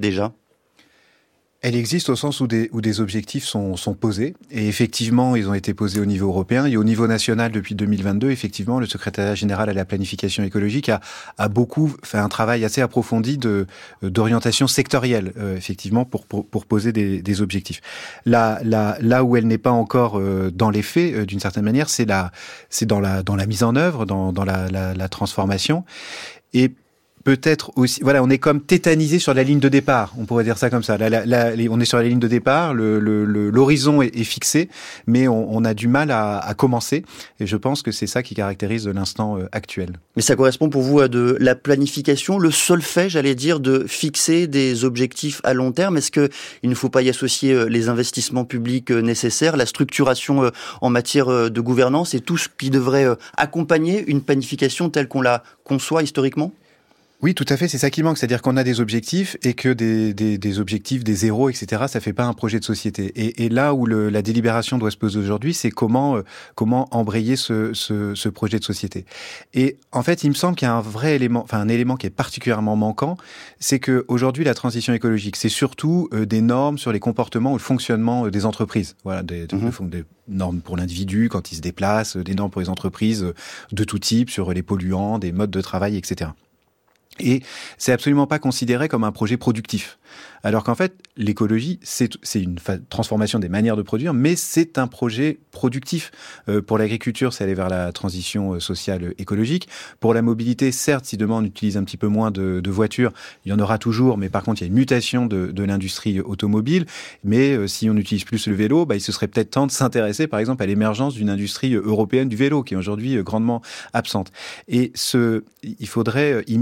Elle existe au sens où des, où des objectifs sont, sont posés. Et effectivement, ils ont été posés au niveau européen. Et au niveau national, depuis deux mille vingt-deux, effectivement, le secrétariat général à la planification écologique a, a beaucoup fait un travail assez approfondi de, d'orientation sectorielle, euh, effectivement, pour, pour, pour poser des, des objectifs. Là, là, là où elle n'est pas encore euh, dans les faits, euh, d'une certaine manière, c'est, la, c'est dans, la, dans la mise en œuvre, dans, dans la, la, la transformation. Et peut-être aussi, voilà, on est comme tétanisé sur la ligne de départ, on pourrait dire ça comme ça. Là, là, là, on est sur la ligne de départ, le, le, le, l'horizon est, est fixé, mais on, on a du mal à, à commencer. Et je pense que c'est ça qui caractérise l'instant actuel. Mais ça correspond pour vous à de la planification, le seul fait, j'allais dire, de fixer des objectifs à long terme. Est-ce que il ne faut pas y associer les investissements publics nécessaires, la structuration en matière de gouvernance et tout ce qui devrait accompagner une planification telle qu'on la conçoit historiquement ? Oui, tout à fait, c'est ça qui manque, c'est-à-dire qu'on a des objectifs et que des, des, des objectifs, des zéros, et cetera, ça fait pas un projet de société. Et, et là où le, la délibération doit se poser aujourd'hui, c'est comment, euh, comment embrayer ce, ce, ce projet de société. Et en fait, il me semble qu'il y a un vrai élément, enfin un élément qui est particulièrement manquant, c'est que aujourd'hui la transition écologique, c'est surtout euh, des normes sur les comportements ou le fonctionnement euh, des entreprises. Voilà, des, mmh. des, des normes pour l'individu quand il se déplace, des normes pour les entreprises euh, de tout type sur les polluants, des modes de travail, et cetera. Et c'est absolument pas considéré comme un projet productif. Alors qu'en fait, l'écologie, c'est, c'est une fa- transformation des manières de produire, mais c'est un projet productif. Euh, pour l'agriculture, c'est aller vers la transition sociale écologique. Pour la mobilité, certes, si demain on utilise un petit peu moins de, de voitures, il y en aura toujours, mais par contre, il y a une mutation de, de l'industrie automobile. Mais euh, si on utilise plus le vélo, bah, il se serait peut-être temps de s'intéresser, par exemple, à l'émergence d'une industrie européenne du vélo, qui est aujourd'hui grandement absente. Et ce, il faudrait, il manque en fait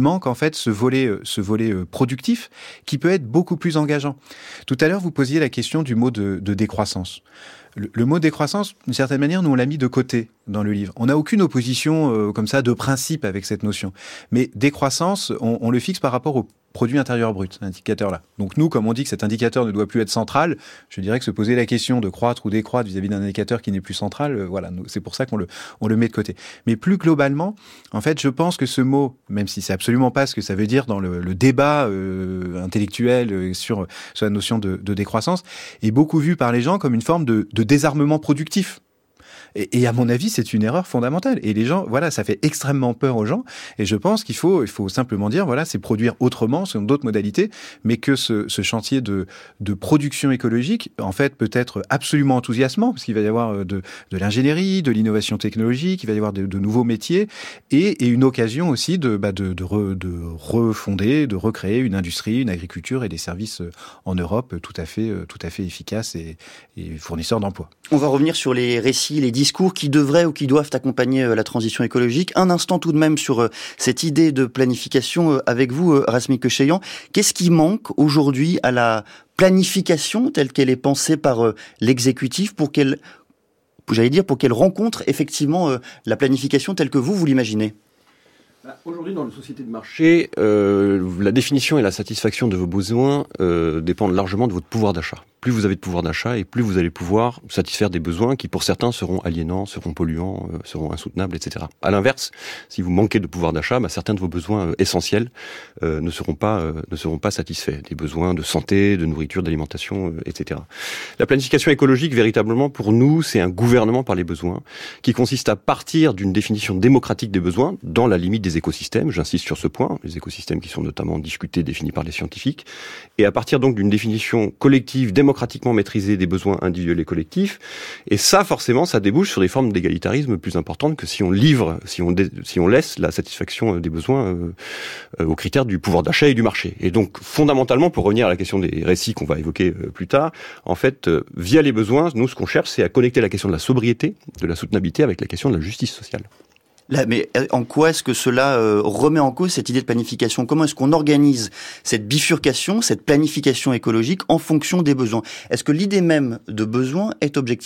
fait ce volet, ce volet productif qui peut être beaucoup plus engageant. Tout à l'heure, vous posiez la question du mot de, de décroissance. Le, le mot décroissance, d'une certaine manière, nous on l'a mis de côté dans le livre. On n'a aucune opposition euh, comme ça de principe avec cette notion. Mais décroissance, on, on le fixe par rapport au produit intérieur brut, cet indicateur-là. Donc nous, comme on dit que cet indicateur ne doit plus être central, je dirais que se poser la question de croître ou décroître vis-à-vis d'un indicateur qui n'est plus central, euh, voilà, nous, c'est pour ça qu'on le, on le met de côté. Mais plus globalement, en fait, je pense que ce mot, même si c'est absolument pas ce que ça veut dire dans le, le débat euh, intellectuel euh, sur, sur la notion de, de décroissance, est beaucoup vu par les gens comme une forme de, de désarmement productif. Et, et à mon avis, c'est une erreur fondamentale. Et les gens, voilà, ça fait extrêmement peur aux gens. Et je pense qu'il faut, il faut simplement dire, voilà, c'est produire autrement, selon d'autres modalités, mais que ce, ce chantier de, de production écologique, en fait, peut être absolument enthousiasmant, parce qu'il va y avoir de, de l'ingénierie, de l'innovation technologique, il va y avoir de, de nouveaux métiers, et, et une occasion aussi de, bah, de, de, re, de refonder, de recréer une industrie, une agriculture et des services en Europe tout à fait, tout à fait efficaces et, et fournisseurs d'emplois. On va revenir sur les récits, les discours qui devraient ou qui doivent accompagner la transition écologique. Un instant tout de même sur cette idée de planification avec vous, Rasmik Kecheyan. Qu'est-ce qui manque aujourd'hui à la planification telle qu'elle est pensée par l'exécutif pour qu'elle, j'allais dire, pour qu'elle rencontre effectivement la planification telle que vous, vous l'imaginez ? Aujourd'hui, dans une société de marché, euh, la définition et la satisfaction de vos besoins euh, dépendent largement de votre pouvoir d'achat. Plus vous avez de pouvoir d'achat et plus vous allez pouvoir satisfaire des besoins qui, pour certains, seront aliénants, seront polluants, euh, seront insoutenables, et cetera. À l'inverse, si vous manquez de pouvoir d'achat, bah, certains de vos besoins euh, essentiels euh, ne seront pas euh, ne seront pas satisfaits. Des besoins de santé, de nourriture, d'alimentation, euh, et cetera. La planification écologique, véritablement, pour nous, c'est un gouvernement par les besoins qui consiste à partir d'une définition démocratique des besoins dans la limite des écosystèmes, j'insiste sur ce point, les écosystèmes qui sont notamment discutés, définis par les scientifiques, et à partir donc d'une définition collective, démocratiquement maîtrisée des besoins individuels et collectifs, et ça, forcément, ça débouche sur des formes d'égalitarisme plus importantes que si on livre, si on, dé, si on laisse la satisfaction des besoins euh, euh, aux critères du pouvoir d'achat et du marché. Et donc, fondamentalement, pour revenir à la question des récits qu'on va évoquer euh, plus tard, en fait, euh, via les besoins, nous, ce qu'on cherche, c'est à connecter la question de la sobriété, de la soutenabilité avec la question de la justice sociale. Là, mais en quoi est-ce que cela euh, remet en cause cette idée de planification ? Comment est-ce qu'on organise cette bifurcation, cette planification écologique en fonction des besoins ? Est-ce que l'idée même de besoin est objectivable ?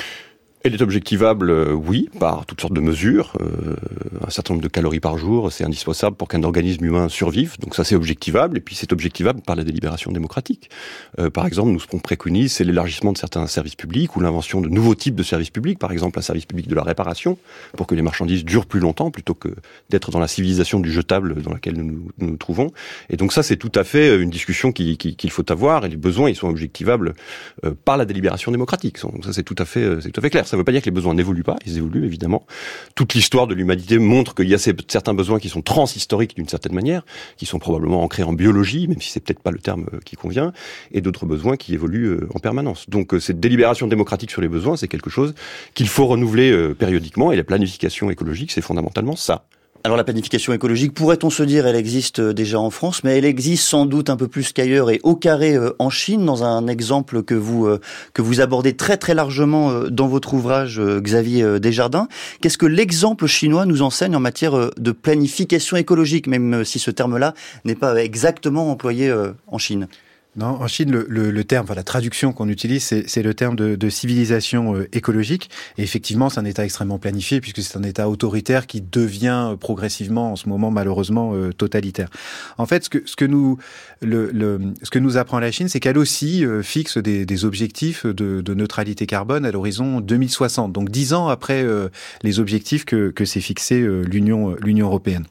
Elle est objectivable, euh, oui, par toutes sortes de mesures. Euh, un certain nombre de calories par jour, c'est indispensable pour qu'un organisme humain survive. Donc ça, c'est objectivable. Et puis, c'est objectivable par la délibération démocratique. Euh, par exemple, nous, ce qu'on préconise, c'est l'élargissement de certains services publics ou l'invention de nouveaux types de services publics. Par exemple, un service public de la réparation, pour que les marchandises durent plus longtemps, plutôt que d'être dans la civilisation du jetable dans laquelle nous nous, nous, nous trouvons. Et donc ça, c'est tout à fait une discussion qui, qui, qu'il faut avoir. Et les besoins, ils sont objectivables euh, par la délibération démocratique. Donc ça, c'est tout à fait, c'est tout à fait clair. Ça ne veut pas dire que les besoins n'évoluent pas, ils évoluent évidemment. Toute l'histoire de l'humanité montre qu'il y a ces, certains besoins qui sont transhistoriques d'une certaine manière, qui sont probablement ancrés en biologie, même si c'est peut-être pas le terme qui convient, et d'autres besoins qui évoluent en permanence. Donc cette délibération démocratique sur les besoins, c'est quelque chose qu'il faut renouveler périodiquement, et la planification écologique, c'est fondamentalement ça. Alors la planification écologique, pourrait-on se dire, elle existe déjà en France, mais elle existe sans doute un peu plus qu'ailleurs et au carré en Chine, dans un exemple que vous que vous abordez très très largement dans votre ouvrage, Xavier Desjardins. Qu'est-ce que l'exemple chinois nous enseigne en matière de planification écologique, même si ce terme-là n'est pas exactement employé en Chine ? Non, en Chine, le, le, le terme, enfin, la traduction qu'on utilise, c'est, c'est le terme de, de civilisation euh, écologique. Et effectivement, c'est un État extrêmement planifié, puisque c'est un État autoritaire qui devient euh, progressivement, en ce moment, malheureusement, euh, totalitaire. En fait, ce que, ce que nous, le, le, ce que nous apprend la Chine, c'est qu'elle aussi euh, fixe des, des objectifs de, de neutralité carbone à l'horizon deux mille soixante. Donc, dix ans après euh, les objectifs que, que s'est fixé euh, l'Union, l'Union européenne.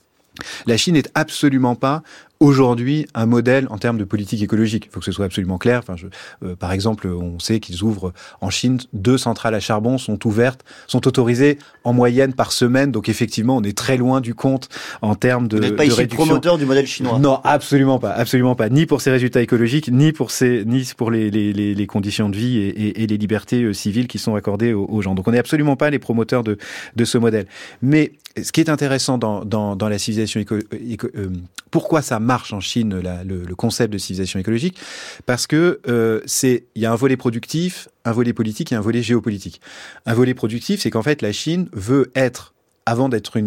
La Chine n'est absolument pas aujourd'hui un modèle en termes de politique écologique. Il faut que ce soit absolument clair. Enfin, je, euh, par exemple, on sait qu'ils ouvrent en Chine deux centrales à charbon sont ouvertes, sont autorisées en moyenne par semaine. Donc effectivement, on est très loin du compte en termes de, Vous n'êtes pas de ici réduction. Promoteur du modèle chinois. Non, absolument pas, absolument pas. Ni pour ses résultats écologiques, ni pour ses, ni pour les, les, les, les conditions de vie et, et, et les libertés civiles qui sont accordées aux, aux gens. Donc on n'est absolument pas les promoteurs de, de ce modèle. Mais ce qui est intéressant dans, dans, dans la civilisation éco, éco, euh, pourquoi ça marche en Chine, la, le, le concept de civilisation écologique, parce que euh, c'est, il y a un volet productif, un volet politique et un volet géopolitique. Un volet productif, c'est qu'en fait la Chine veut être, avant d'être une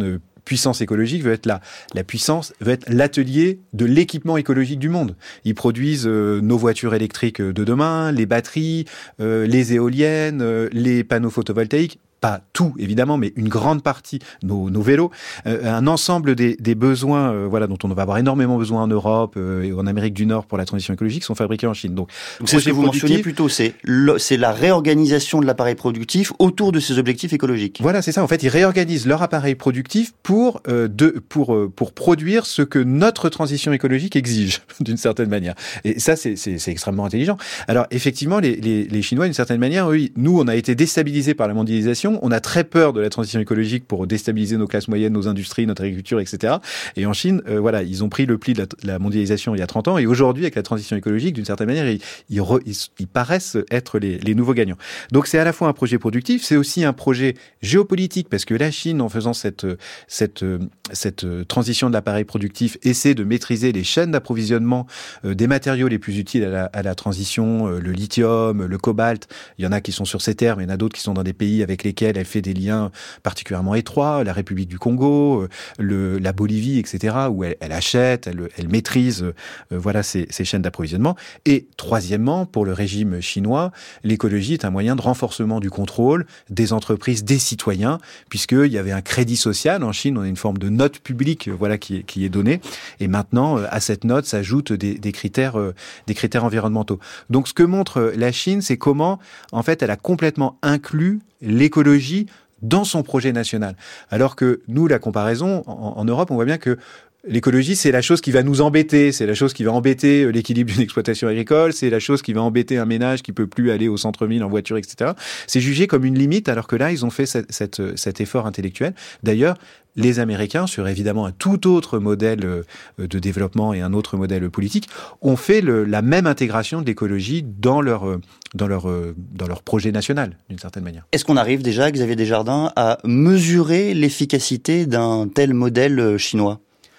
puissance écologique veut être la, la puissance, veut être l'atelier de l'équipement écologique du monde. Ils produisent euh, nos voitures électriques de demain, les batteries, euh, les éoliennes, euh, les panneaux photovoltaïques. Pas tout, évidemment, mais une grande partie, nos, nos vélos, euh, un ensemble des, des besoins, euh, voilà, dont on va avoir énormément besoin en Europe euh, et en Amérique du Nord pour la transition écologique, sont fabriqués en Chine. Donc, Donc c'est ce que vous mentionniez plutôt, c'est, le, c'est la réorganisation de l'appareil productif autour de ces objectifs écologiques. Voilà, c'est ça. En fait, ils réorganisent leur appareil productif pour euh, de, pour euh, pour produire ce que notre transition écologique exige, d'une certaine manière. Et ça, c'est, c'est, c'est extrêmement intelligent. Alors, effectivement, les, les, les Chinois, d'une certaine manière, oui, nous, on a été déstabilisés par la mondialisation. On a très peur de la transition écologique pour déstabiliser nos classes moyennes, nos industries, notre agriculture, et cetera. Et en Chine, euh, voilà, ils ont pris le pli de la, la mondialisation il y a trente ans. Et aujourd'hui, avec la transition écologique, d'une certaine manière, ils, ils, re, ils, ils paraissent être les, les nouveaux gagnants. Donc, c'est à la fois un projet productif, c'est aussi un projet géopolitique, parce que la Chine, en faisant cette, cette, cette transition de l'appareil productif, essaie de maîtriser les chaînes d'approvisionnement euh, des matériaux les plus utiles à la, à la transition, euh, le lithium, le cobalt. Il y en a qui sont sur ces terres, mais il y en a d'autres qui sont dans des pays avec lesquels elle fait des liens particulièrement étroits, la République du Congo, le, la Bolivie, et cetera, où elle, elle achète, elle, elle maîtrise euh, voilà, ces, ces chaînes d'approvisionnement. Et troisièmement, pour le régime chinois, l'écologie est un moyen de renforcement du contrôle des entreprises, des citoyens, puisqu'il y avait un crédit social. En Chine, on a une forme de note publique voilà, qui, est, qui est donnée. Et maintenant, à cette note s'ajoutent des, des, critères, euh, des critères environnementaux. Donc, ce que montre la Chine, c'est comment, en fait, elle a complètement inclus l'écologie dans son projet national. Alors que nous, la comparaison, en, en Europe, on voit bien que l'écologie, c'est la chose qui va nous embêter, c'est la chose qui va embêter l'équilibre d'une exploitation agricole, c'est la chose qui va embêter un ménage qui peut plus aller au centre-ville en voiture, et cetera. C'est jugé comme une limite, alors que là, ils ont fait cette, cette, cet effort intellectuel. D'ailleurs, les Américains, sur évidemment un tout autre modèle de développement et un autre modèle politique, ont fait le, la même intégration de l'écologie dans leur, dans leur, dans leur projet national, d'une certaine manière. Est-ce qu'on arrive déjà, Xavier Desjardins, à mesurer l'efficacité d'un tel modèle chinois ?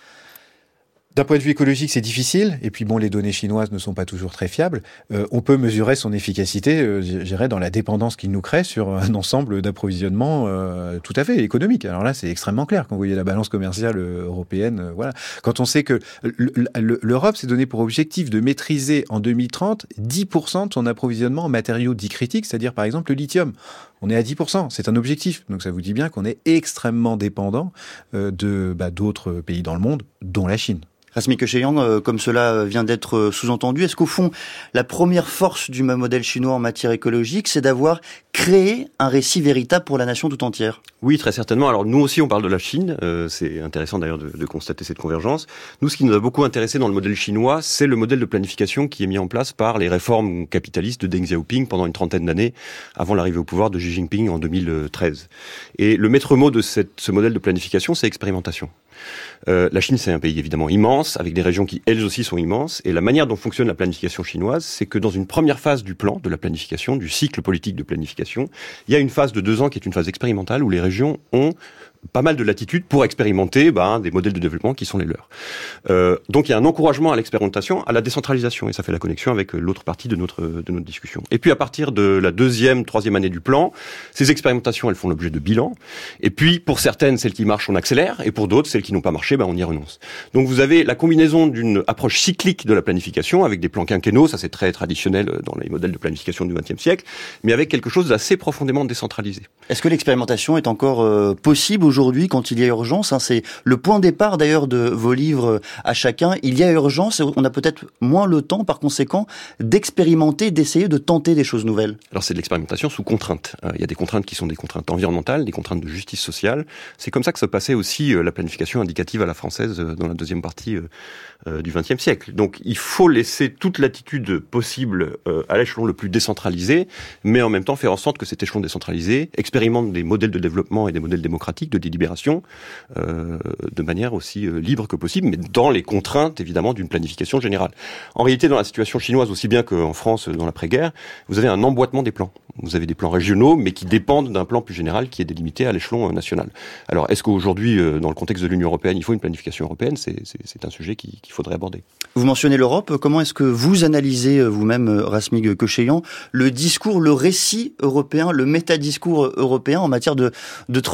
D'un point de vue écologique, c'est difficile. Et puis bon, les données chinoises ne sont pas toujours très fiables. Euh, on peut mesurer son efficacité, euh, je dirais, dans la dépendance qu'il nous crée sur un ensemble d'approvisionnements euh, tout à fait économiques. Alors là, c'est extrêmement clair quand vous voyez la balance commerciale européenne. Euh, voilà. Quand on sait que l'Europe s'est donné pour objectif de maîtriser en deux mille trente dix pour cent de son approvisionnement en matériaux dits critiques, c'est-à-dire par exemple le lithium. On est à dix pour cent, c'est un objectif. Donc ça vous dit bien qu'on est extrêmement dépendant euh, de bah, d'autres pays dans le monde, dont la Chine. Rasmi Kecheiyang, euh, comme cela vient d'être sous-entendu, est-ce qu'au fond, la première force du modèle chinois en matière écologique, c'est d'avoir créé un récit véritable pour la nation tout entière ? Oui, très certainement. Alors nous aussi, on parle de la Chine. Euh, c'est intéressant d'ailleurs de, de constater cette convergence. Nous, ce qui nous a beaucoup intéressé dans le modèle chinois, c'est le modèle de planification qui est mis en place par les réformes capitalistes de Deng Xiaoping pendant une trentaine d'années, avant l'arrivée au pouvoir de Xi Jinping en deux mille treize. Et le maître mot de cette, ce modèle de planification, c'est expérimentation. Euh, la Chine, c'est un pays évidemment immense, avec des régions qui, elles aussi, sont immenses. Et la manière dont fonctionne la planification chinoise, c'est que dans une première phase du plan, de la planification, du cycle politique de planification, il y a une phase de deux ans qui est une phase expérimentale où les régions ont pas mal de latitude pour expérimenter ben, des modèles de développement qui sont les leurs. Euh, donc il y a un encouragement à l'expérimentation, à la décentralisation, et ça fait la connexion avec l'autre partie de notre de notre discussion. Et puis à partir de la deuxième, troisième année du plan, ces expérimentations, elles font l'objet de bilans. Et puis pour certaines, celles qui marchent, on accélère, et pour d'autres, celles qui n'ont pas marché, ben, on y renonce. Donc vous avez la combinaison d'une approche cyclique de la planification, avec des plans quinquennaux, ça c'est très traditionnel dans les modèles de planification du vingtième siècle, mais avec quelque chose d'assez profondément décentralisé. Est-ce que l'expérimentation est encore euh, possible aujourd'hui quand il y a urgence, hein, c'est le point de départ d'ailleurs de vos livres à chacun. Il y a urgence et on a peut-être moins le temps par conséquent d'expérimenter, d'essayer de tenter des choses nouvelles. Alors c'est de l'expérimentation sous contrainte. Euh, il y a des contraintes qui sont des contraintes environnementales, des contraintes de justice sociale. C'est comme ça que se passait aussi euh, la planification indicative à la française euh, dans la deuxième partie euh, euh, du vingtième siècle. Donc il faut laisser toute latitude possible euh, à l'échelon le plus décentralisé, mais en même temps faire en sorte que cet échelon décentralisé expérimente des modèles de développement et des modèles démocratiques de délibération Euh, de manière aussi euh, libre que possible, mais dans les contraintes, évidemment, d'une planification générale. En réalité, dans la situation chinoise, aussi bien qu'en France, dans l'après-guerre, vous avez un emboîtement des plans. Vous avez des plans régionaux, mais qui dépendent d'un plan plus général qui est délimité à l'échelon euh, national. Alors, est-ce qu'aujourd'hui, euh, dans le contexte de l'Union européenne, il faut une planification européenne ? C'est, c'est, c'est un sujet qui, qu'il faudrait aborder. Vous mentionnez l'Europe. Comment est-ce que vous analysez vous-même, Rasmi Kecheiyang, le discours, le récit européen, le métadiscours européen en matière de, de transition écologique ?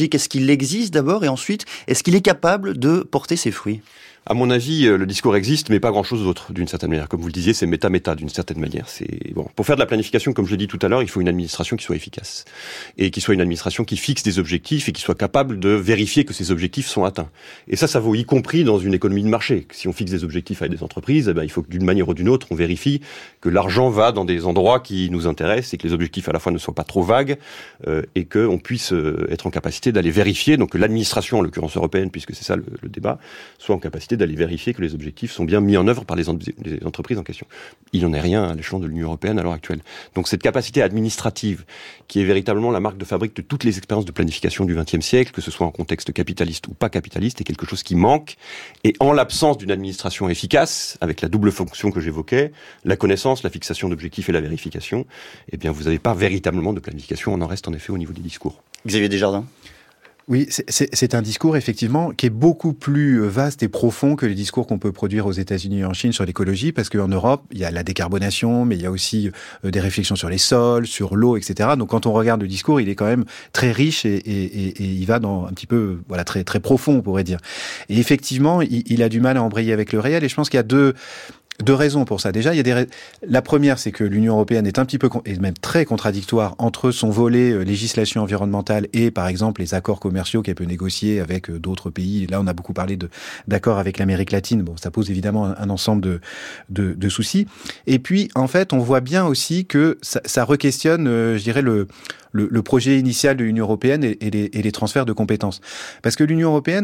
écologique, est-ce qu'il existe d'abord, et ensuite, est-ce qu'il est capable de porter ses fruits ? À mon avis, le discours existe, mais pas grand-chose d'autre, d'une certaine manière. Comme vous le disiez, c'est méta-méta, d'une certaine manière. C'est bon. Pour faire de la planification, comme je l'ai dit tout à l'heure, il faut une administration qui soit efficace. Et qui soit une administration qui fixe des objectifs et qui soit capable de vérifier que ces objectifs sont atteints. Et ça, ça vaut y compris dans une économie de marché. Si on fixe des objectifs avec des entreprises, eh ben, il faut que d'une manière ou d'une autre, on vérifie que l'argent va dans des endroits qui nous intéressent et que les objectifs à la fois ne soient pas trop vagues euh, et qu'on puisse euh, être en capacité d'aller vérifier, donc que l'administration, en l'occurrence européenne, puisque c'est ça le, le débat, soit en capacité d'aller vérifier que les objectifs sont bien mis en œuvre par les, en- les entreprises en question. Il n'en est rien à l'échelon de l'Union européenne à l'heure actuelle. Donc cette capacité administrative, qui est véritablement la marque de fabrique de toutes les expériences de planification du vingtième siècle, que ce soit en contexte capitaliste ou pas capitaliste, est quelque chose qui manque. Et en l'absence d'une administration efficace, avec la double fonction que j'évoquais, la connaissance, la fixation d'objectifs et la vérification, eh bien vous n'avez pas véritablement de planification. On en reste en effet au niveau des discours. Xavier Desjardins. Oui, c'est, c'est, c'est un discours, effectivement, qui est beaucoup plus vaste et profond que les discours qu'on peut produire aux États-Unis et en Chine sur l'écologie, parce qu'en Europe, il y a la décarbonation, mais il y a aussi euh, des réflexions sur les sols, sur l'eau, et cetera. Donc, quand on regarde le discours, il est quand même très riche et, et, et, et il va dans un petit peu, voilà, très, très profond, on pourrait dire. Et effectivement, il, il a du mal à embrayer avec le réel, et je pense qu'il y a deux... Deux raisons pour ça. Déjà, il y a des. La première, c'est que l'Union européenne est un petit peu et même très contradictoire entre son volet euh, législation environnementale et, par exemple, les accords commerciaux qu'elle peut négocier avec euh, d'autres pays. Là, on a beaucoup parlé de d'accords avec l'Amérique latine. Bon, ça pose évidemment un, un ensemble de, de de soucis. Et puis, en fait, on voit bien aussi que ça, ça re-questionne, euh, je dirais, le, le le projet initial de l'Union européenne et, et les et les transferts de compétences, parce que l'Union européenne.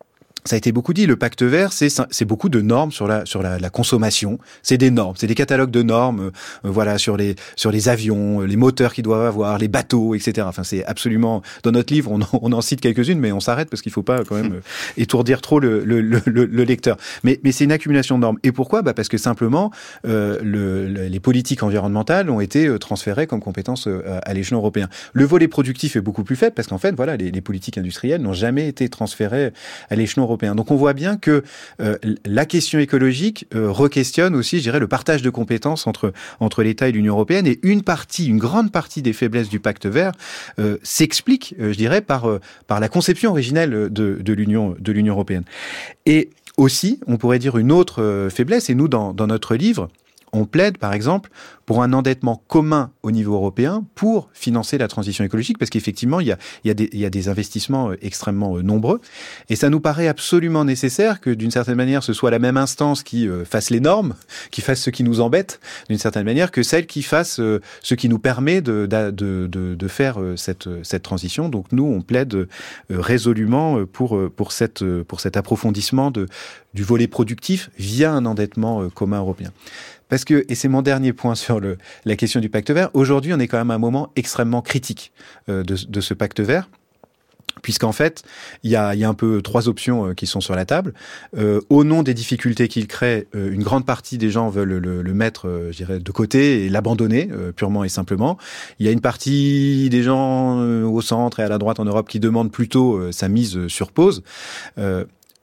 Ça a été beaucoup dit. Le pacte vert, c'est c'est beaucoup de normes sur la sur la, la consommation. C'est des normes, c'est des catalogues de normes. Euh, voilà, sur les sur les avions, les moteurs qu'ils doivent avoir, les bateaux, et cetera. Enfin, c'est absolument. Dans notre livre, on en, on en cite quelques-unes, mais on s'arrête parce qu'il faut pas quand même euh, étourdir trop le le, le, le lecteur. Mais mais c'est une accumulation de normes. Et pourquoi ? Bah parce que simplement euh, le, le, les politiques environnementales ont été euh, transférées comme compétences euh, à l'échelon européen. Le volet productif est beaucoup plus faible parce qu'en fait, voilà, les, les politiques industrielles n'ont jamais été transférées à l'échelon européen. Donc on voit bien que euh, la question écologique euh, re-questionne aussi, je dirais, le partage de compétences entre entre l'État et l'Union européenne. Et une partie, une grande partie des faiblesses du pacte vert euh, s'explique, euh, je dirais, par euh, par la conception originelle de de l'Union de l'Union européenne. Et aussi, on pourrait dire une autre euh, faiblesse. Et nous, dans dans notre livre, on plaide, par exemple, pour un endettement commun au niveau européen pour financer la transition écologique, parce qu'effectivement, il y a, il y a des, il y a des investissements extrêmement nombreux. Et ça nous paraît absolument nécessaire que, d'une certaine manière, ce soit la même instance qui fasse les normes, qui fasse ce qui nous embête, d'une certaine manière, que celle qui fasse ce qui nous permet de, de, de, de faire cette, cette transition. Donc, nous, on plaide résolument pour, pour, cette, pour cet approfondissement de, du volet productif via un endettement commun européen. Parce que, et c'est mon dernier point sur le, la question du pacte vert, aujourd'hui on est quand même à un moment extrêmement critique euh, de, de ce pacte vert, puisqu'en fait, il y a, il y a un peu trois options euh, qui sont sur la table. Euh, au nom des difficultés qu'il crée, euh, une grande partie des gens veulent le, le mettre, euh, je dirais, de côté et l'abandonner, euh, purement et simplement. Il y a une partie des gens euh, au centre et à la droite en Europe qui demandent plutôt euh, sa mise sur pause. Euh,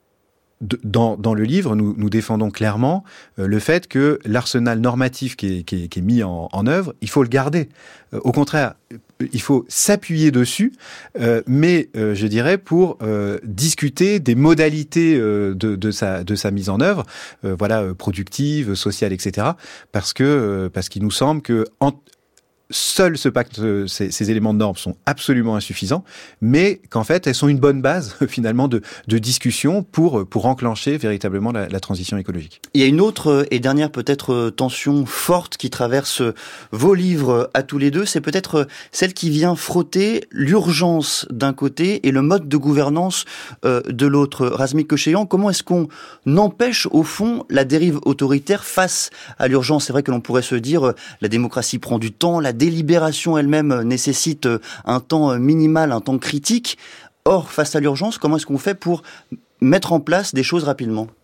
Dans, dans le livre, nous, nous défendons clairement euh, le fait que l'arsenal normatif qui est, qui est, qui est mis en, en œuvre, il faut le garder. Euh, au contraire, il faut s'appuyer dessus, euh, mais euh, je dirais pour euh, discuter des modalités euh, de, de, sa, de sa mise en œuvre, euh, voilà, euh, productive, sociale, et cetera. Parce que euh, parce qu'il nous semble que en, Seul ce pacte, ces, ces éléments de normes sont absolument insuffisants, mais qu'en fait, elles sont une bonne base finalement de, de discussion pour pour enclencher véritablement la, la transition écologique. Il y a une autre et dernière peut-être tension forte qui traverse vos livres à tous les deux, c'est peut-être celle qui vient frotter l'urgence d'un côté et le mode de gouvernance euh, de l'autre. Razmik Kocheyan, comment est-ce qu'on empêche au fond la dérive autoritaire face à l'urgence ? C'est vrai que l'on pourrait se dire la démocratie prend du temps, la délibération elle-même nécessite un temps minimal, un temps critique. Or, face à l'urgence, comment est-ce qu'on fait pour mettre en place des choses rapidement ?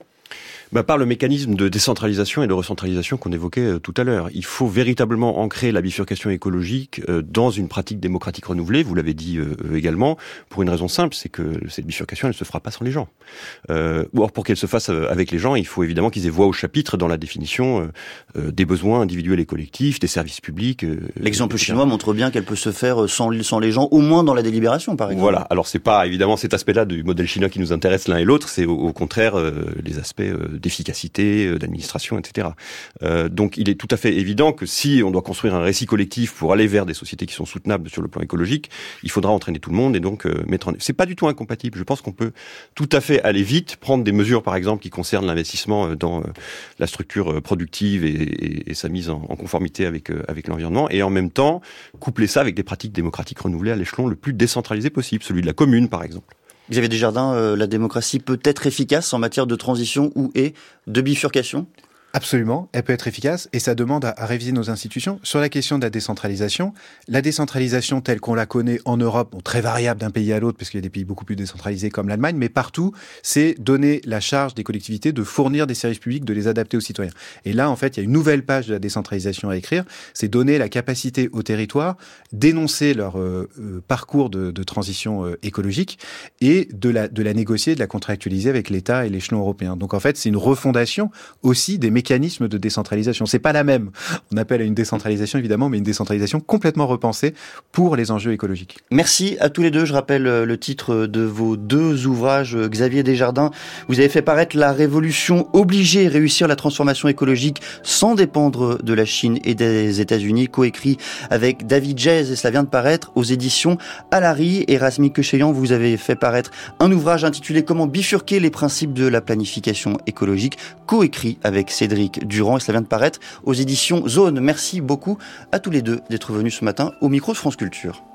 Bah, par le mécanisme de décentralisation et de recentralisation qu'on évoquait euh, tout à l'heure. Il faut véritablement ancrer la bifurcation écologique euh, dans une pratique démocratique renouvelée, vous l'avez dit euh, également, pour une raison simple, c'est que cette bifurcation, elle ne se fera pas sans les gens. Euh, or, pour qu'elle se fasse avec les gens, il faut évidemment qu'ils aient voix au chapitre dans la définition euh, euh, des besoins individuels et collectifs, des services publics. Euh, L'exemple chinois montre bien qu'elle peut se faire sans, sans les gens, au moins dans la délibération, par exemple. Voilà. Alors, c'est pas évidemment cet aspect-là du modèle chinois qui nous intéresse l'un et l'autre, c'est au, au contraire euh, les aspects euh, d'efficacité, euh, d'administration, et cetera. Euh, donc, il est tout à fait évident que si on doit construire un récit collectif pour aller vers des sociétés qui sont soutenables sur le plan écologique, il faudra entraîner tout le monde et donc euh, mettre en... C'est pas du tout incompatible. Je pense qu'on peut tout à fait aller vite, prendre des mesures, par exemple, qui concernent l'investissement dans euh, la structure productive et, et, et sa mise en, en conformité avec, euh, avec l'environnement, et en même temps, coupler ça avec des pratiques démocratiques renouvelées à l'échelon le plus décentralisé possible, celui de la commune, par exemple. Xavier Desjardins, euh, la démocratie peut être efficace en matière de transition ou et de bifurcation ? Absolument, elle peut être efficace et ça demande à, à réviser nos institutions. Sur la question de la décentralisation, la décentralisation telle qu'on la connaît en Europe, bon, très variable d'un pays à l'autre parce qu'il y a des pays beaucoup plus décentralisés comme l'Allemagne, mais partout, c'est donner la charge des collectivités de fournir des services publics, de les adapter aux citoyens. Et là, en fait, il y a une nouvelle page de la décentralisation à écrire, c'est donner la capacité aux territoires d'énoncer leur euh, euh, parcours de, de transition euh, écologique et de la, de la négocier, de la contractualiser avec l'État et l'échelon européen. Donc en fait, c'est une refondation aussi des mécanisme de décentralisation. C'est pas la même. On appelle à une décentralisation évidemment, mais une décentralisation complètement repensée pour les enjeux écologiques. Merci à tous les deux. Je rappelle le titre de vos deux ouvrages. Xavier Desjardins, vous avez fait paraître La Révolution obligée, réussir la transformation écologique sans dépendre de la Chine et des États-Unis, coécrit avec David Jez, et cela vient de paraître aux éditions Alary. Et Razmik Kecheyan, vous avez fait paraître un ouvrage intitulé Comment bifurquer les principes de la planification écologique, coécrit avec Cédric Durand, et cela vient de paraître aux éditions Zone. Merci beaucoup à tous les deux d'être venus ce matin au micro de France Culture.